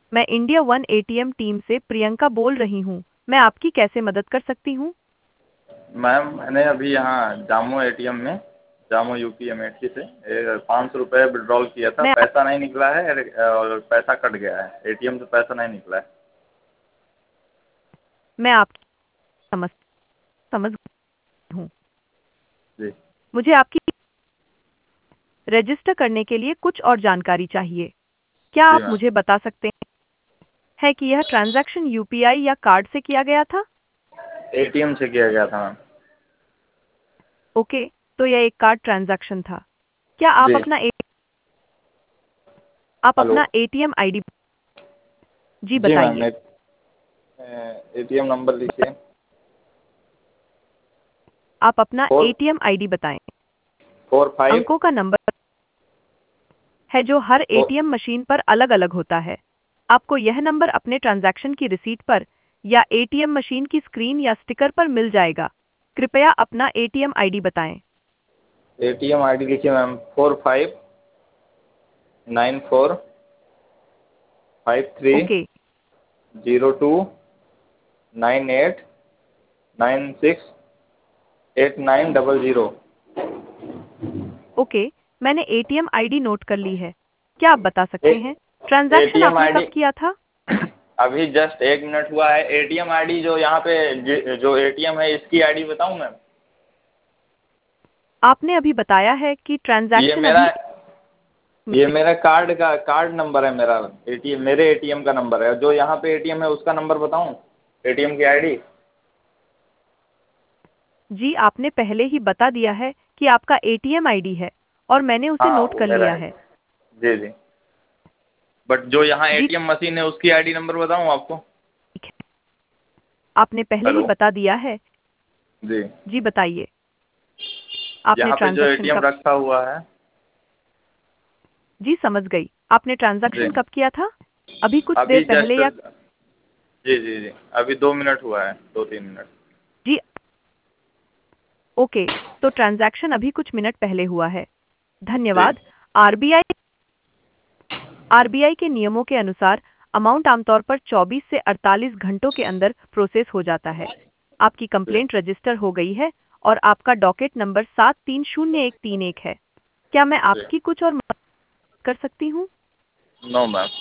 मैं India one ATM team से प्रियंका बोल रही हूँ। मैं आपकी कैसे मदद कर सकती हूँ? मैम मैंने अभी यहाँ जामो एटीएम में जामो यूपी अमेठी से 500 रुपये विड्रॉल किया था। मैं पैसा नहीं निकला है और पैसा कट गया है। एटीएम से पैसा नहीं निकला है। मैं आपकी समझ समझ हूँ। जी। मुझे आपकी रजिस्टर करने के लिए कुछ और जानकारी चाहिए। क्या जी आप मैम। मुझे बता सकते हैं कि यह ट्रांजैक्शन यूपीआई या कार्ड से किया गया था? एटीएम से किया गया था मैम। ओके, तो यह एक कार्ड ट्रांजैक्शन था। क्या जी। आप हेलो। अपना एटीएम आईडी जी जी मैम। बताइए। एटीएम नंबर लिखिए। आप अपना फोर एटीएम आईडी बताएं। 45 अंकों का नंबर है जो हर फोर। एटीएम मशीन पर अलग-अलग होता है। आपको यह नंबर अपने ट्रांजैक्शन की रिसीट पर या एटीएम मशीन की स्क्रीन या स्टिकर पर मिल जाएगा। कृपया अपना एटीएम आईडी बताएं। एटीएम आईडी लिखिए मैम। 459453 ओके, 0298968900। ओके, मैंने एटीएम आईडी नोट कर ली है। क्या आप बता सकते हैं ट्रांजैक्शन एटीएम आपने कब आईडी किया था? अभी जस्ट 1 मिनट हुआ है। एटीएम आईडी जो यहाँ पे जो एटीएम है इसकी आईडी बताऊँ मैम? आपने अभी बताया है कि ये ट्रांजैक्शन मेरा अभी ये मेरा कार्ड नंबर है। मेरा एटीएम मेरे एटीएम का नंबर है। जो यहाँ पे एटीएम है उसका नंबर बताऊँ? एटीएम की आईडी। जी, आपने पहले ही बता दिया है कि आपका एटीएम आईडी है और मैंने उसे हाँ नोट वो कर मेरा लिया है। है। जी जी। बट जो यहाँ जी, एटीएम मशीन है उसकी आईडी नंबर बताऊँ आपको? ठीक है। आपने पहले ही हेलो। बता दिया है। जी। जी बताइए, आपने यहाँ पे जो ट्रांजैक्शन एटीएम कब रखा हुआ है। जी समझ गई। आपने जी। ट्रांजैक्शन कब किया था? अभी कुछ देर अभी पहले जस्ट। या जी जी जी। अभी 2 मिनट हुआ है, 2-3 मिनट। जी ओके, तो ट्रांजैक्शन अभी कुछ मिनट पहले हुआ है। जी। धन्यवाद। आरबीआई आरबीआई के नियमों के अनुसार अमाउंट आमतौर पर 24 से 48 घंटों के अंदर प्रोसेस हो जाता है। आपकी जी। कंप्लेंट रजिस्टर हो गई है और आपका डॉकेट नंबर 730131 है। क्या मैं जी। आपकी कुछ और मदद कर सकती हूँ? No ma'am.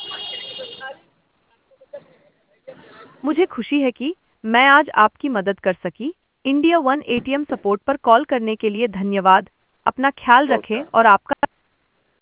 मुझे खुशी है कि मैं आज आपकी मदद कर सकी। इंडिया वन एटीएम सपोर्ट पर कॉल करने के लिए धन्यवाद। अपना ख्याल ओके। रखें और आपका